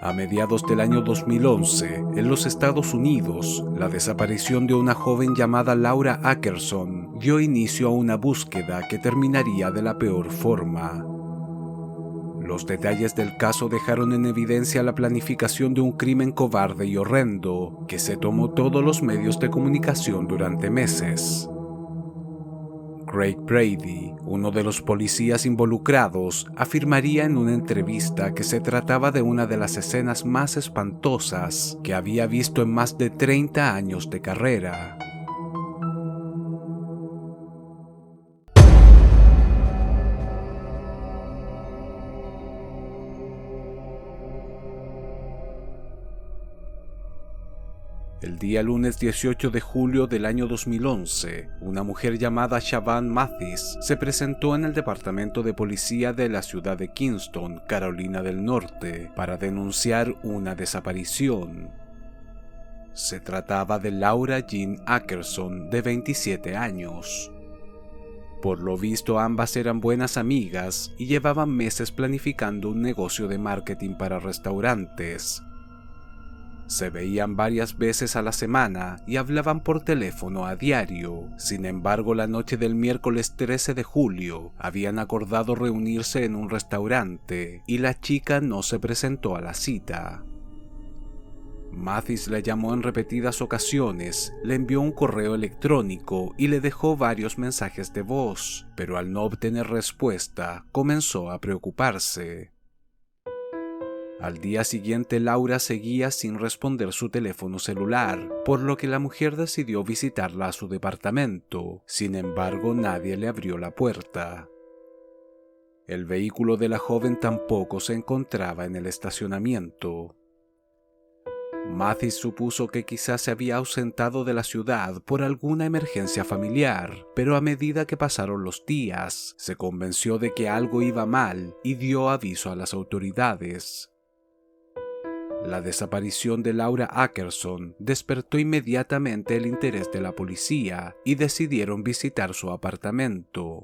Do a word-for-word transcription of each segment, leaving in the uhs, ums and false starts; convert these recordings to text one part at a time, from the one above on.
A mediados del año dos mil once, en los Estados Unidos, la desaparición de una joven llamada Laura Ackerson dio inicio a una búsqueda que terminaría de la peor forma. Los detalles del caso dejaron en evidencia la planificación de un crimen cobarde y horrendo que se tomó todos los medios de comunicación durante meses. Craig Brady, uno de los policías involucrados, afirmaría en una entrevista que se trataba de una de las escenas más espantosas que había visto en más de treinta años de carrera. El día lunes dieciocho de julio del año dos mil once, una mujer llamada Siobhan Mathis se presentó en el departamento de policía de la ciudad de Kingston, Carolina del Norte, para denunciar una desaparición. Se trataba de Laura Jean Ackerson, de veintisiete años. Por lo visto, ambas eran buenas amigas y llevaban meses planificando un negocio de marketing para restaurantes. Se veían varias veces a la semana y hablaban por teléfono a diario. Sin embargo, la noche del miércoles trece de julio habían acordado reunirse en un restaurante y la chica no se presentó a la cita. Mathis la llamó en repetidas ocasiones, le envió un correo electrónico y le dejó varios mensajes de voz, pero al no obtener respuesta, comenzó a preocuparse. Al día siguiente, Laura seguía sin responder su teléfono celular, por lo que la mujer decidió visitarla a su departamento. Sin embargo, nadie le abrió la puerta. El vehículo de la joven tampoco se encontraba en el estacionamiento. Mathis supuso que quizás se había ausentado de la ciudad por alguna emergencia familiar, pero a medida que pasaron los días, se convenció de que algo iba mal y dio aviso a las autoridades. La desaparición de Laura Ackerson despertó inmediatamente el interés de la policía y decidieron visitar su apartamento.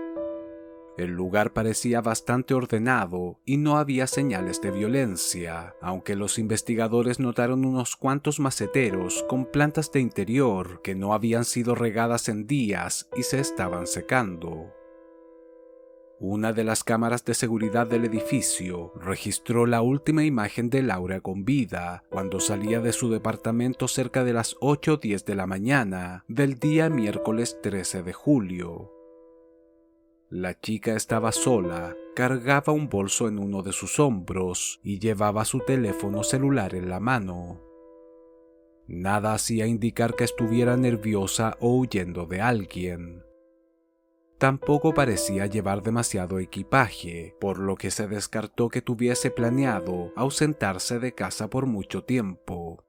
El lugar parecía bastante ordenado y no había señales de violencia, aunque los investigadores notaron unos cuantos maceteros con plantas de interior que no habían sido regadas en días y se estaban secando. Una de las cámaras de seguridad del edificio registró la última imagen de Laura con vida cuando salía de su departamento cerca de las ocho o diez de la mañana del día miércoles trece de julio. La chica estaba sola, cargaba un bolso en uno de sus hombros y llevaba su teléfono celular en la mano. Nada hacía indicar que estuviera nerviosa o huyendo de alguien. Tampoco parecía llevar demasiado equipaje, por lo que se descartó que tuviese planeado ausentarse de casa por mucho tiempo.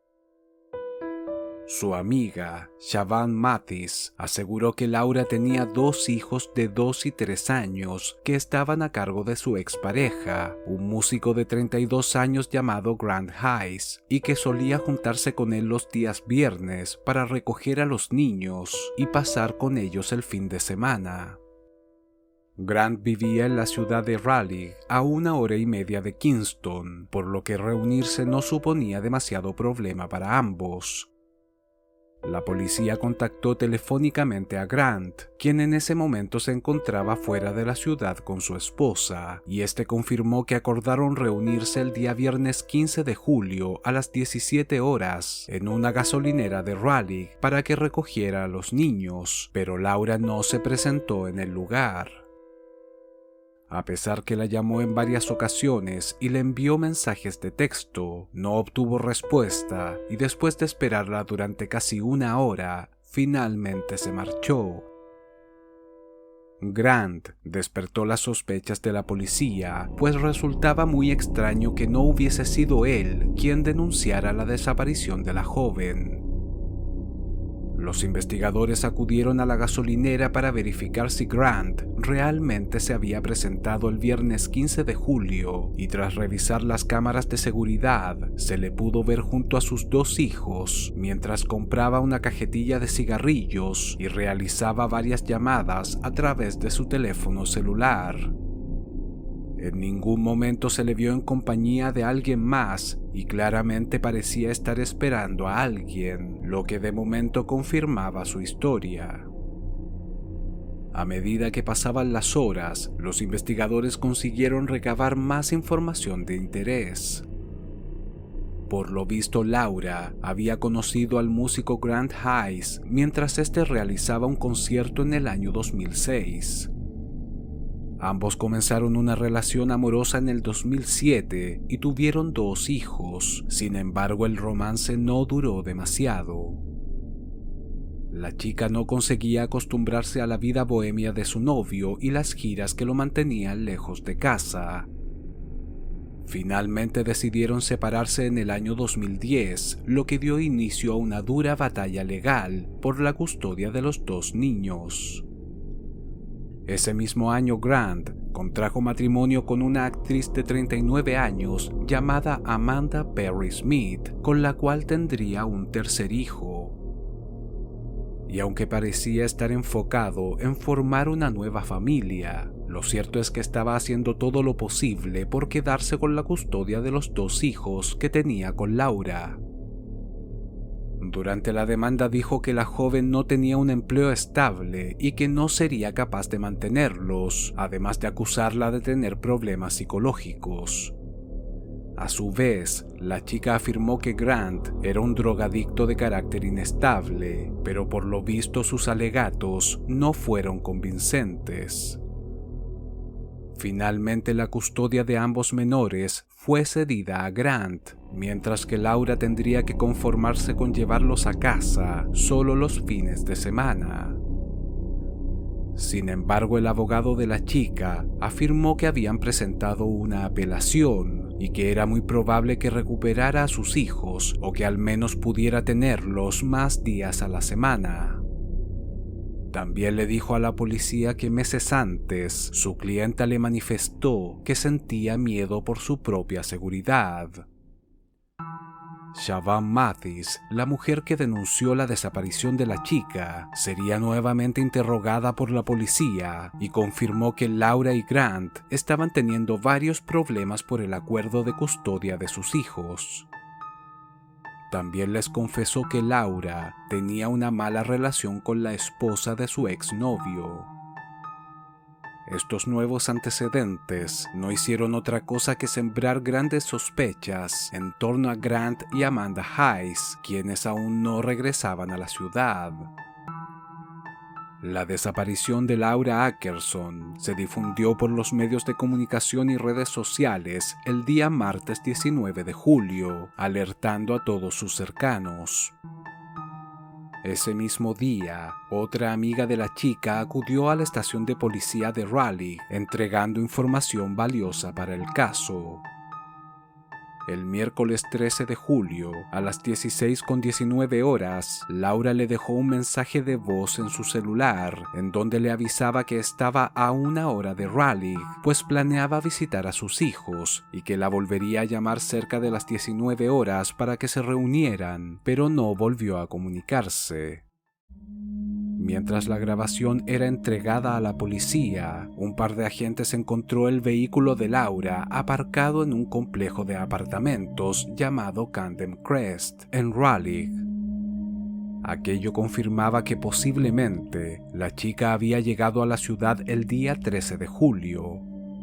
Su amiga, Siobhan Mathis, aseguró que Laura tenía dos hijos de dos y tres años que estaban a cargo de su expareja, un músico de treinta y dos años llamado Grant Hayes, y que solía juntarse con él los días viernes para recoger a los niños y pasar con ellos el fin de semana. Grant vivía en la ciudad de Raleigh, a una hora y media de Kingston, por lo que reunirse no suponía demasiado problema para ambos. La policía contactó telefónicamente a Grant, quien en ese momento se encontraba fuera de la ciudad con su esposa, y este confirmó que acordaron reunirse el día viernes quince de julio a las diecisiete horas en una gasolinera de Raleigh para que recogiera a los niños, pero Laura no se presentó en el lugar. A pesar que la llamó en varias ocasiones y le envió mensajes de texto, no obtuvo respuesta y después de esperarla durante casi una hora, finalmente se marchó. Grant despertó las sospechas de la policía, pues resultaba muy extraño que no hubiese sido él quien denunciara la desaparición de la joven. Los investigadores acudieron a la gasolinera para verificar si Grant realmente se había presentado el viernes quince de julio y tras revisar las cámaras de seguridad se le pudo ver junto a sus dos hijos mientras compraba una cajetilla de cigarrillos y realizaba varias llamadas a través de su teléfono celular. En ningún momento se le vio en compañía de alguien más y claramente parecía estar esperando a alguien, lo que de momento confirmaba su historia. A medida que pasaban las horas, los investigadores consiguieron recabar más información de interés. Por lo visto, Laura había conocido al músico Grant Hayes mientras este realizaba un concierto en el año dos mil seis. Ambos comenzaron una relación amorosa en el dos mil siete y tuvieron dos hijos. Sin embargo, el romance no duró demasiado. La chica no conseguía acostumbrarse a la vida bohemia de su novio y las giras que lo mantenían lejos de casa. Finalmente decidieron separarse en el año dos mil diez, lo que dio inicio a una dura batalla legal por la custodia de los dos niños. Ese mismo año, Grant contrajo matrimonio con una actriz de treinta y nueve años llamada Amanda Perry Smith, con la cual tendría un tercer hijo. Y aunque parecía estar enfocado en formar una nueva familia, lo cierto es que estaba haciendo todo lo posible por quedarse con la custodia de los dos hijos que tenía con Laura. Durante la demanda dijo que la joven no tenía un empleo estable y que no sería capaz de mantenerlos, además de acusarla de tener problemas psicológicos. A su vez, la chica afirmó que Grant era un drogadicto de carácter inestable, pero por lo visto sus alegatos no fueron convincentes. Finalmente, la custodia de ambos menores fue cedida a Grant, mientras que Laura tendría que conformarse con llevarlos a casa solo los fines de semana. Sin embargo, el abogado de la chica afirmó que habían presentado una apelación y que era muy probable que recuperara a sus hijos o que al menos pudiera tenerlos más días a la semana. También le dijo a la policía que meses antes su clienta le manifestó que sentía miedo por su propia seguridad. Siobhan Mathis, la mujer que denunció la desaparición de la chica, sería nuevamente interrogada por la policía y confirmó que Laura y Grant estaban teniendo varios problemas por el acuerdo de custodia de sus hijos. También les confesó que Laura tenía una mala relación con la esposa de su exnovio. Estos nuevos antecedentes no hicieron otra cosa que sembrar grandes sospechas en torno a Grant y Amanda Hayes, quienes aún no regresaban a la ciudad. La desaparición de Laura Ackerson se difundió por los medios de comunicación y redes sociales el día martes diecinueve de julio, alertando a todos sus cercanos. Ese mismo día, otra amiga de la chica acudió a la estación de policía de Raleigh, entregando información valiosa para el caso. El miércoles trece de julio, a las dieciséis con diecinueve horas, Laura le dejó un mensaje de voz en su celular, en donde le avisaba que estaba a una hora de Raleigh, pues planeaba visitar a sus hijos, y que la volvería a llamar cerca de las diecinueve horas para que se reunieran, pero no volvió a comunicarse. Mientras la grabación era entregada a la policía, un par de agentes encontró el vehículo de Laura aparcado en un complejo de apartamentos llamado Camden Crest, en Raleigh. Aquello confirmaba que posiblemente la chica había llegado a la ciudad el día trece de julio.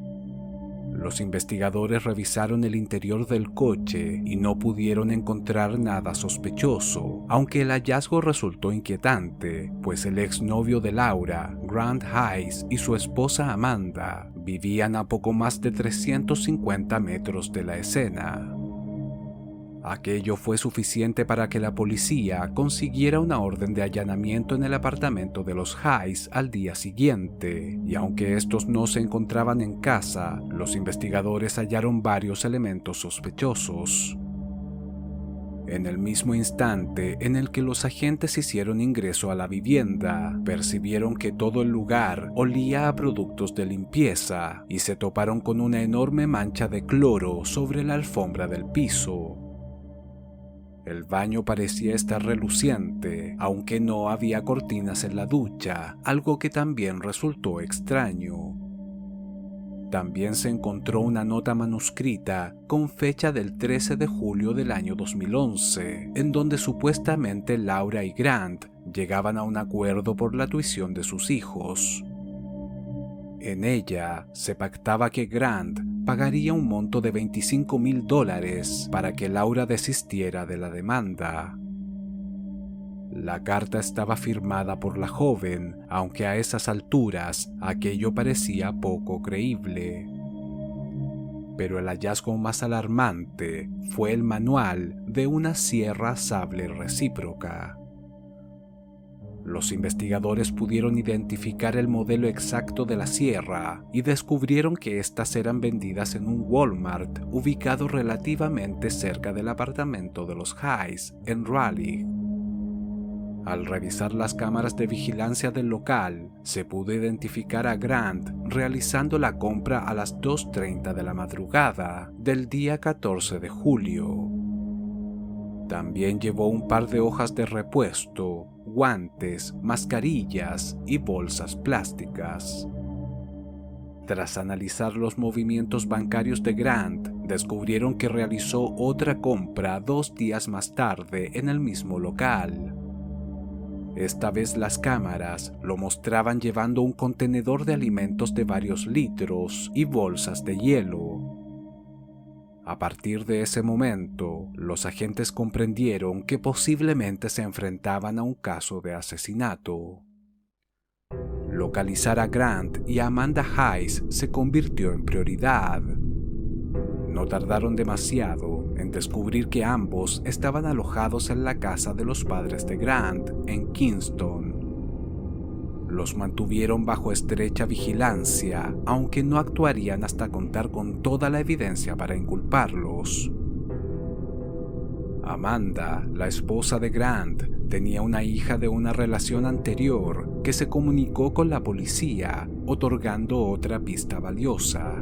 Los investigadores revisaron el interior del coche y no pudieron encontrar nada sospechoso, aunque el hallazgo resultó inquietante, pues el exnovio de Laura, Grant Hayes, y su esposa Amanda vivían a poco más de trescientos cincuenta metros de la escena. Aquello fue suficiente para que la policía consiguiera una orden de allanamiento en el apartamento de los Hayes al día siguiente, y aunque estos no se encontraban en casa, los investigadores hallaron varios elementos sospechosos. En el mismo instante en el que los agentes hicieron ingreso a la vivienda, percibieron que todo el lugar olía a productos de limpieza y se toparon con una enorme mancha de cloro sobre la alfombra del piso. El baño parecía estar reluciente, aunque no había cortinas en la ducha, algo que también resultó extraño. También se encontró una nota manuscrita con fecha del trece de julio del año dos mil once, en donde supuestamente Laura y Grant llegaban a un acuerdo por la tuición de sus hijos. En ella se pactaba que Grant pagaría un monto de veinticinco mil dólares para que Laura desistiera de la demanda. La carta estaba firmada por la joven, aunque a esas alturas aquello parecía poco creíble. Pero el hallazgo más alarmante fue el manual de una sierra sable recíproca. Los investigadores pudieron identificar el modelo exacto de la sierra y descubrieron que éstas eran vendidas en un Walmart ubicado relativamente cerca del apartamento de los Hayes en Raleigh. Al revisar las cámaras de vigilancia del local, se pudo identificar a Grant realizando la compra a las dos treinta de la madrugada del día catorce de julio. También llevó un par de hojas de repuesto, guantes, mascarillas y bolsas plásticas. Tras analizar los movimientos bancarios de Grant, descubrieron que realizó otra compra dos días más tarde en el mismo local. Esta vez las cámaras lo mostraban llevando un contenedor de alimentos de varios litros y bolsas de hielo. A partir de ese momento, los agentes comprendieron que posiblemente se enfrentaban a un caso de asesinato. Localizar a Grant y a Amanda Hayes se convirtió en prioridad. No tardaron demasiado en descubrir que ambos estaban alojados en la casa de los padres de Grant, en Kingston. Los mantuvieron bajo estrecha vigilancia, aunque no actuarían hasta contar con toda la evidencia para inculparlos. Amanda, la esposa de Grant, tenía una hija de una relación anterior que se comunicó con la policía, otorgando otra pista valiosa.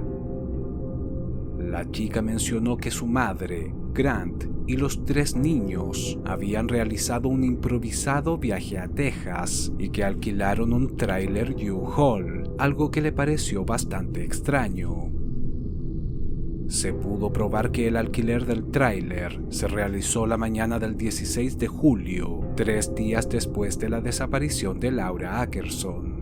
La chica mencionó que su madre, Grant y los tres niños habían realizado un improvisado viaje a Texas y que alquilaron un tráiler U-Haul, algo que le pareció bastante extraño. Se pudo probar que el alquiler del tráiler se realizó la mañana del dieciséis de julio, tres días después de la desaparición de Laura Ackerson.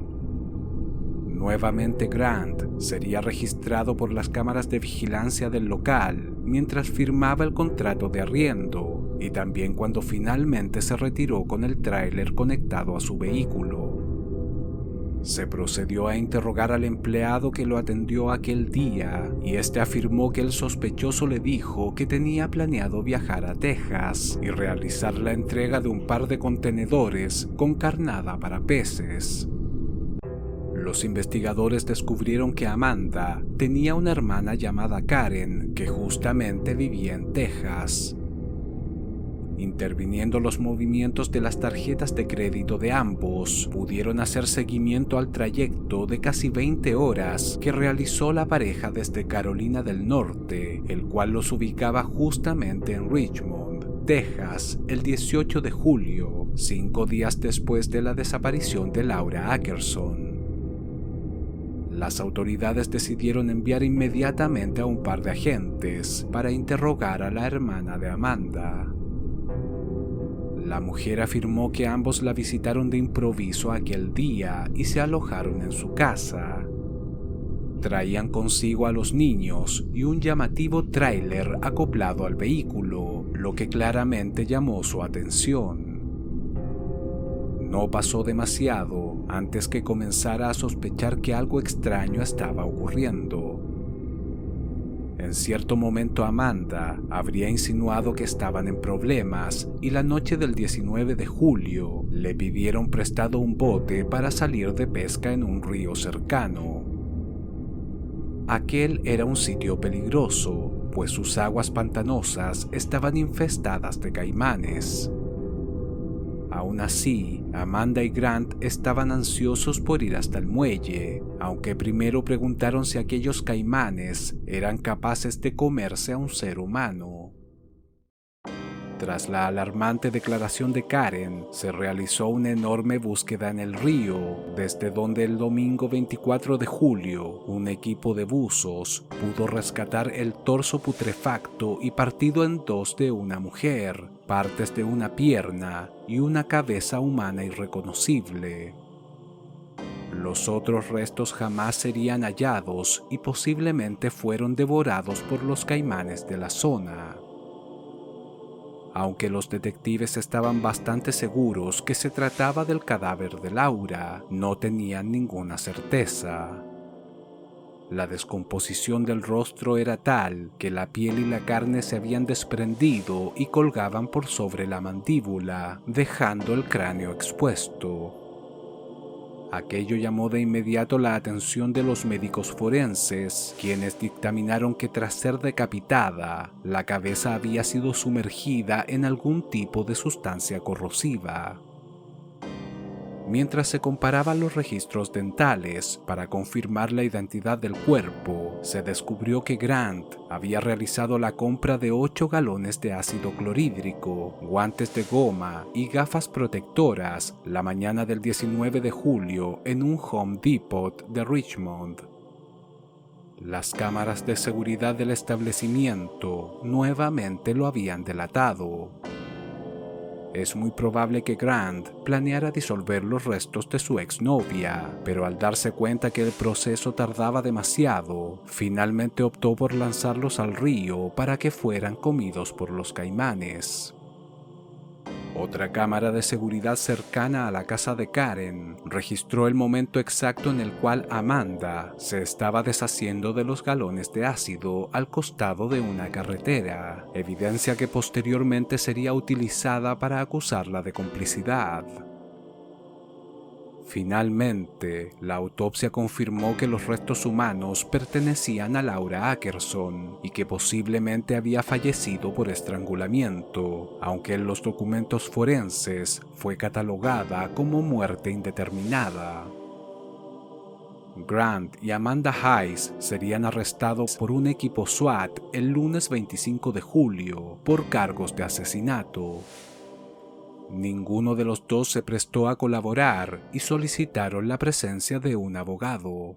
Nuevamente Grant sería registrado por las cámaras de vigilancia del local mientras firmaba el contrato de arriendo y también cuando finalmente se retiró con el tráiler conectado a su vehículo. Se procedió a interrogar al empleado que lo atendió aquel día y este afirmó que el sospechoso le dijo que tenía planeado viajar a Texas y realizar la entrega de un par de contenedores con carnada para peces. Los investigadores descubrieron que Amanda tenía una hermana llamada Karen que justamente vivía en Texas. Interviniendo los movimientos de las tarjetas de crédito de ambos, pudieron hacer seguimiento al trayecto de casi veinte horas que realizó la pareja desde Carolina del Norte, el cual los ubicaba justamente en Richmond, Texas, el dieciocho de julio, cinco días después de la desaparición de Laura Ackerson. Las autoridades decidieron enviar inmediatamente a un par de agentes para interrogar a la hermana de Amanda. La mujer afirmó que ambos la visitaron de improviso aquel día y se alojaron en su casa. Traían consigo a los niños y un llamativo tráiler acoplado al vehículo, lo que claramente llamó su atención. No pasó demasiado antes que comenzara a sospechar que algo extraño estaba ocurriendo. En cierto momento Amanda habría insinuado que estaban en problemas y la noche del diecinueve de julio le pidieron prestado un bote para salir de pesca en un río cercano. Aquel era un sitio peligroso, pues sus aguas pantanosas estaban infestadas de caimanes. Aún así, Amanda y Grant estaban ansiosos por ir hasta el muelle, aunque primero preguntaron si aquellos caimanes eran capaces de comerse a un ser humano. Tras la alarmante declaración de Karen, se realizó una enorme búsqueda en el río, desde donde el domingo veinticuatro de julio, un equipo de buzos pudo rescatar el torso putrefacto y partido en dos de una mujer, partes de una pierna y una cabeza humana irreconocible. Los otros restos jamás serían hallados y posiblemente fueron devorados por los caimanes de la zona. Aunque los detectives estaban bastante seguros que se trataba del cadáver de Laura, no tenían ninguna certeza. La descomposición del rostro era tal que la piel y la carne se habían desprendido y colgaban por sobre la mandíbula, dejando el cráneo expuesto. Aquello llamó de inmediato la atención de los médicos forenses, quienes dictaminaron que tras ser decapitada, la cabeza había sido sumergida en algún tipo de sustancia corrosiva. Mientras se comparaban los registros dentales para confirmar la identidad del cuerpo, se descubrió que Grant había realizado la compra de ocho galones de ácido clorhídrico, guantes de goma y gafas protectoras la mañana del diecinueve de julio en un Home Depot de Richmond. Las cámaras de seguridad del establecimiento nuevamente lo habían delatado. Es muy probable que Grant planeara disolver los restos de su exnovia, pero al darse cuenta que el proceso tardaba demasiado, finalmente optó por lanzarlos al río para que fueran comidos por los caimanes. Otra cámara de seguridad cercana a la casa de Karen registró el momento exacto en el cual Amanda se estaba deshaciendo de los galones de ácido al costado de una carretera, evidencia que posteriormente sería utilizada para acusarla de complicidad. Finalmente, la autopsia confirmó que los restos humanos pertenecían a Laura Ackerson y que posiblemente había fallecido por estrangulamiento, aunque en los documentos forenses fue catalogada como muerte indeterminada. Grant y Amanda Hayes serían arrestados por un equipo SWAT el lunes veinticinco de julio por cargos de asesinato. Ninguno de los dos se prestó a colaborar y solicitaron la presencia de un abogado.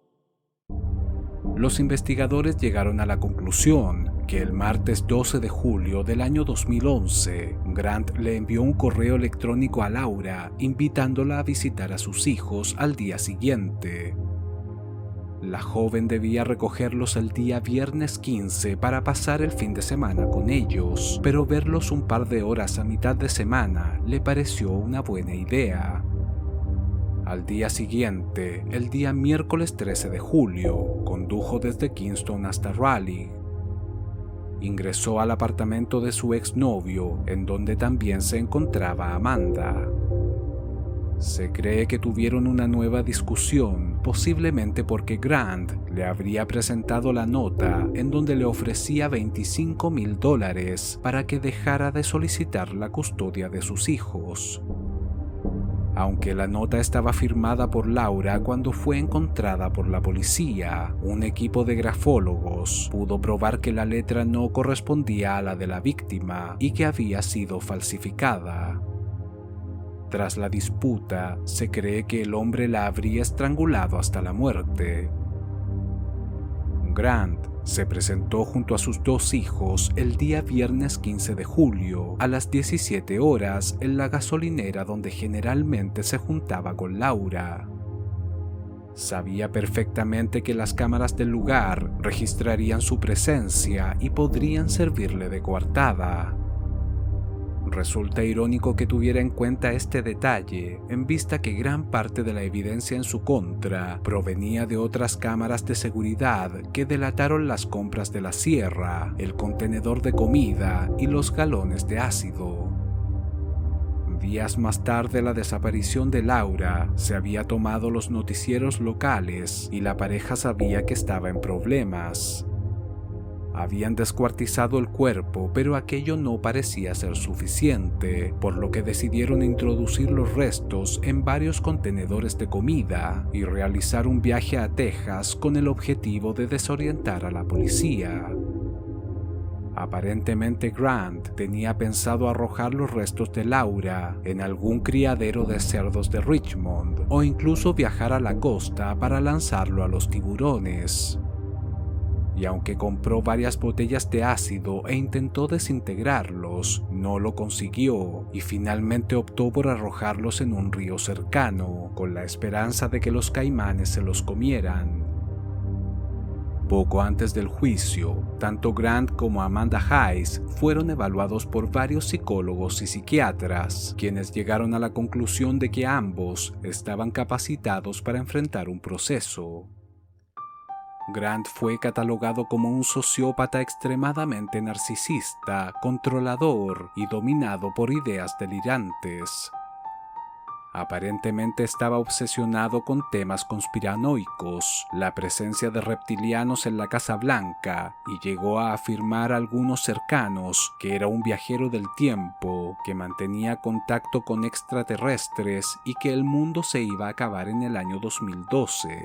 Los investigadores llegaron a la conclusión que el martes doce de julio del año dos mil once, Grant le envió un correo electrónico a Laura invitándola a visitar a sus hijos al día siguiente. La joven debía recogerlos el día viernes quince para pasar el fin de semana con ellos, pero verlos un par de horas a mitad de semana le pareció una buena idea. Al día siguiente, el día miércoles trece de julio, condujo desde Kingston hasta Raleigh. Ingresó al apartamento de su exnovio, en donde también se encontraba Amanda. Se cree que tuvieron una nueva discusión, posiblemente porque Grant le habría presentado la nota en donde le ofrecía veinticinco mil dólares para que dejara de solicitar la custodia de sus hijos. Aunque la nota estaba firmada por Laura cuando fue encontrada por la policía, un equipo de grafólogos pudo probar que la letra no correspondía a la de la víctima y que había sido falsificada. Tras la disputa, se cree que el hombre la habría estrangulado hasta la muerte. Grant se presentó junto a sus dos hijos el día viernes quince de julio a las diecisiete horas en la gasolinera donde generalmente se juntaba con Laura. Sabía perfectamente que las cámaras del lugar registrarían su presencia y podrían servirle de coartada. Resulta irónico que tuviera en cuenta este detalle, en vista que gran parte de la evidencia en su contra provenía de otras cámaras de seguridad que delataron las compras de la sierra, el contenedor de comida y los galones de ácido. Días más tarde, la desaparición de Laura se había tomado los noticieros locales y la pareja sabía que estaba en problemas. Habían descuartizado el cuerpo, pero aquello no parecía ser suficiente, por lo que decidieron introducir los restos en varios contenedores de comida y realizar un viaje a Texas con el objetivo de desorientar a la policía. A Aparentemente Grant tenía pensado arrojar los restos de Laura en algún criadero de cerdos de Richmond o incluso viajar a la costa para lanzarlo a los tiburones. Y aunque compró varias botellas de ácido e intentó desintegrarlos, no lo consiguió y finalmente optó por arrojarlos en un río cercano, con la esperanza de que los caimanes se los comieran. Poco antes del juicio, tanto Grant como Amanda Hayes fueron evaluados por varios psicólogos y psiquiatras, quienes llegaron a la conclusión de que ambos estaban capacitados para enfrentar un proceso. Grant fue catalogado como un sociópata extremadamente narcisista, controlador y dominado por ideas delirantes. Aparentemente estaba obsesionado con temas conspiranoicos, la presencia de reptilianos en la Casa Blanca, y llegó a afirmar a algunos cercanos que era un viajero del tiempo, que mantenía contacto con extraterrestres y que el mundo se iba a acabar en el año dos mil doce.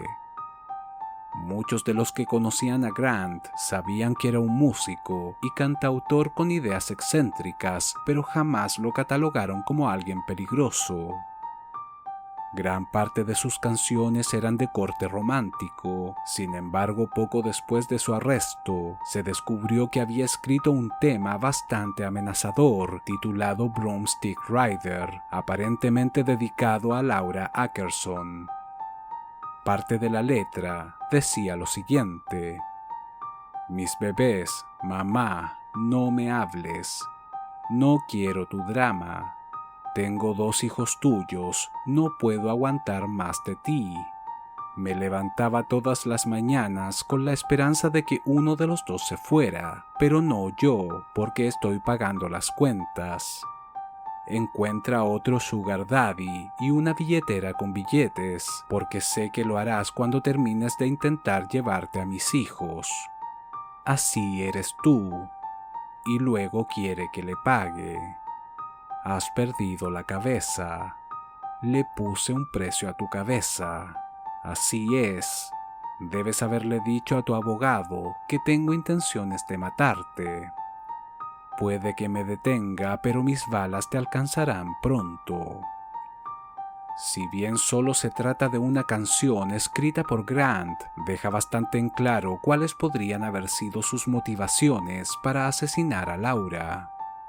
Muchos de los que conocían a Grant sabían que era un músico y cantautor con ideas excéntricas, pero jamás lo catalogaron como alguien peligroso. Gran parte de sus canciones eran de corte romántico. Sin embargo, poco después de su arresto, se descubrió que había escrito un tema bastante amenazador titulado Broomstick Rider, aparentemente dedicado a Laura Ackerson. Parte de la letra decía lo siguiente: «Mis bebés, mamá, no me hables. No quiero tu drama. Tengo dos hijos tuyos, no puedo aguantar más de ti». Me levantaba todas las mañanas con la esperanza de que uno de los dos se fuera, pero no yo, porque estoy pagando las cuentas. Encuentra otro sugar daddy y una billetera con billetes, porque sé que lo harás cuando termines de intentar llevarte a mis hijos. Así eres tú. Y luego quiere que le pague. Has perdido la cabeza. Le puse un precio a tu cabeza. Así es. Debes haberle dicho a tu abogado que tengo intenciones de matarte. Puede que me detenga, pero mis balas te alcanzarán pronto. Si bien solo se trata de una canción escrita por Grant, deja bastante en claro cuáles podrían haber sido sus motivaciones para asesinar a Laura.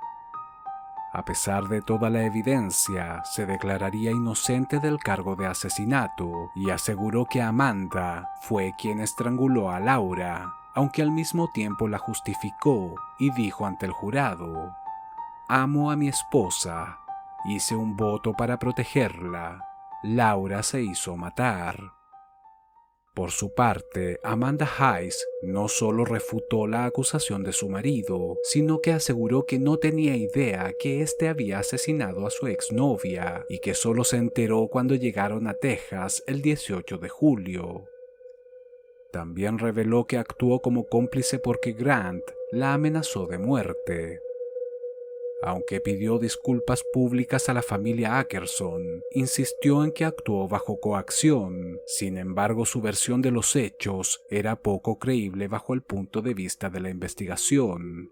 A pesar de toda la evidencia, se declararía inocente del cargo de asesinato y aseguró que Amanda fue quien estranguló a Laura, aunque al mismo tiempo la justificó y dijo ante el jurado: «Amo a mi esposa, hice un voto para protegerla, Laura se hizo matar». Por su parte, Amanda Hayes no solo refutó la acusación de su marido, sino que aseguró que no tenía idea que éste había asesinado a su exnovia y que solo se enteró cuando llegaron a Texas el dieciocho de julio. También reveló que actuó como cómplice porque Grant la amenazó de muerte. Aunque pidió disculpas públicas a la familia Ackerson, insistió en que actuó bajo coacción. Sin embargo, su versión de los hechos era poco creíble bajo el punto de vista de la investigación.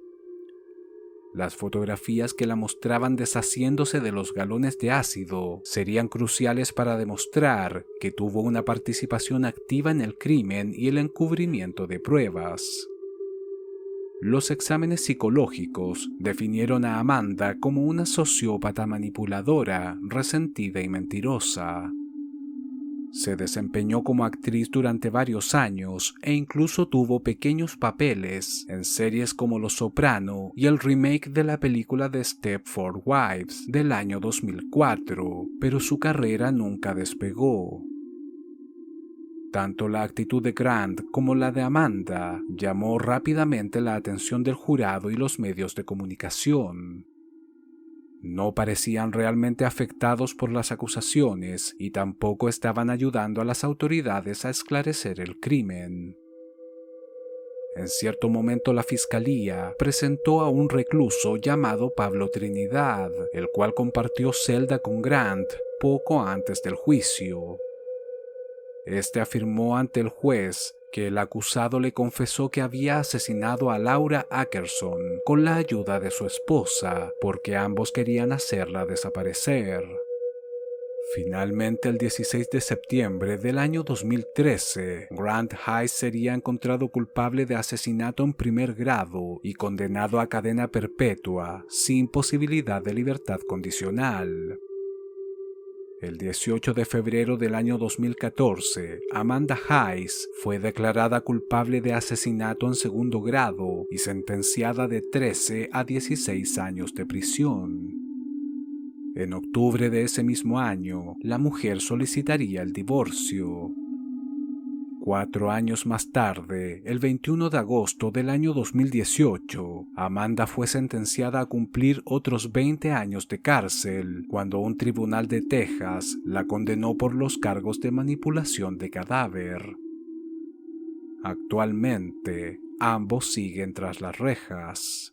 Las fotografías que la mostraban deshaciéndose de los galones de ácido serían cruciales para demostrar que tuvo una participación activa en el crimen y el encubrimiento de pruebas. Los exámenes psicológicos definieron a Amanda como una sociópata manipuladora, resentida y mentirosa. Se desempeñó como actriz durante varios años e incluso tuvo pequeños papeles en series como Los Soprano y el remake de la película de Stepford Wives del año dos mil cuatro, pero su carrera nunca despegó. Tanto la actitud de Grant como la de Amanda llamó rápidamente la atención del jurado y los medios de comunicación. No parecían realmente afectados por las acusaciones y tampoco estaban ayudando a las autoridades a esclarecer el crimen. En cierto momento la fiscalía presentó a un recluso llamado Pablo Trinidad, el cual compartió celda con Grant poco antes del juicio. Este afirmó ante el juez que el acusado le confesó que había asesinado a Laura Ackerson con la ayuda de su esposa, porque ambos querían hacerla desaparecer. Finalmente, el dieciséis de septiembre del año dos mil trece, Grant Hayes sería encontrado culpable de asesinato en primer grado y condenado a cadena perpetua, sin posibilidad de libertad condicional. El dieciocho de febrero del año dos mil catorce, Amanda Hayes fue declarada culpable de asesinato en segundo grado y sentenciada de trece a dieciséis años de prisión. En octubre de ese mismo año, la mujer solicitaría el divorcio. Cuatro años más tarde, el veintiuno de agosto del año dos mil dieciocho, Amanda fue sentenciada a cumplir otros veinte años de cárcel cuando un tribunal de Texas la condenó por los cargos de manipulación de cadáver. Actualmente, ambos siguen tras las rejas.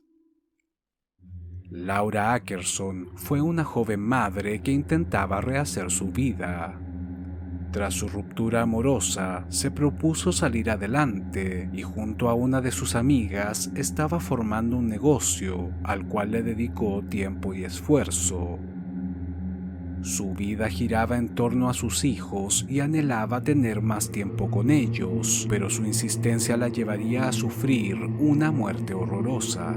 Laura Ackerson fue una joven madre que intentaba rehacer su vida. Tras su ruptura amorosa, se propuso salir adelante y junto a una de sus amigas estaba formando un negocio al cual le dedicó tiempo y esfuerzo. Su vida giraba en torno a sus hijos y anhelaba tener más tiempo con ellos, pero su insistencia la llevaría a sufrir una muerte horrorosa.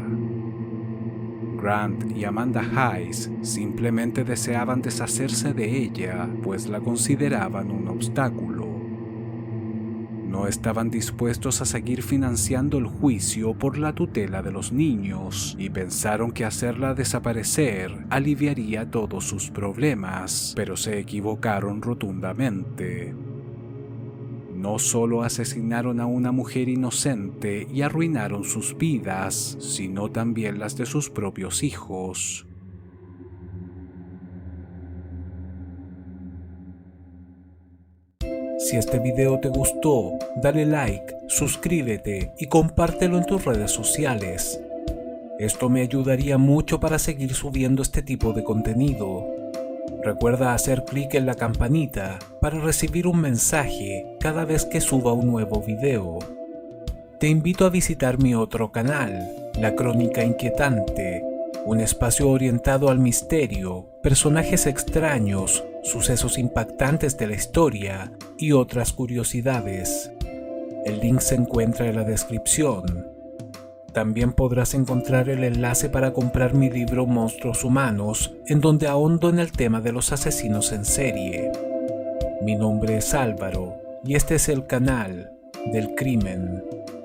Grant y Amanda Hayes simplemente deseaban deshacerse de ella, pues la consideraban un obstáculo. No estaban dispuestos a seguir financiando el juicio por la tutela de los niños y pensaron que hacerla desaparecer aliviaría todos sus problemas, pero se equivocaron rotundamente. No solo asesinaron a una mujer inocente y arruinaron sus vidas, sino también las de sus propios hijos. Si este video te gustó, dale like, suscríbete y compártelo en tus redes sociales. Esto me ayudaría mucho para seguir subiendo este tipo de contenido. Recuerda hacer clic en la campanita para recibir un mensaje cada vez que suba un nuevo video. Te invito a visitar mi otro canal, La Crónica Inquietante, un espacio orientado al misterio, personajes extraños, sucesos impactantes de la historia y otras curiosidades. El link se encuentra en la descripción. También podrás encontrar el enlace para comprar mi libro Monstruos Humanos, en donde ahondo en el tema de los asesinos en serie. Mi nombre es Álvaro y este es el canal del crimen.